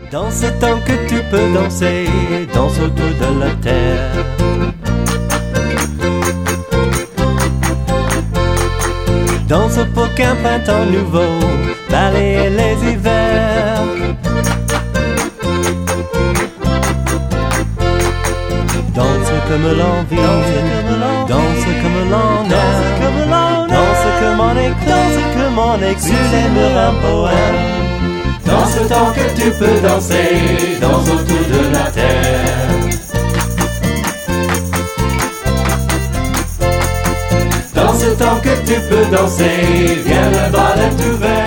Dans ce temps que tu peux danser, danse autour de la terre. Danse pour qu'un printemps nouveau balaye les hivers. Danse comme l'envie, danse comme l'on aime, danse comme on excuse un poème. Dans ce temps que tu peux danser, danse autour de la terre. Dans ce temps que tu peux danser, viens le bal est ouvert.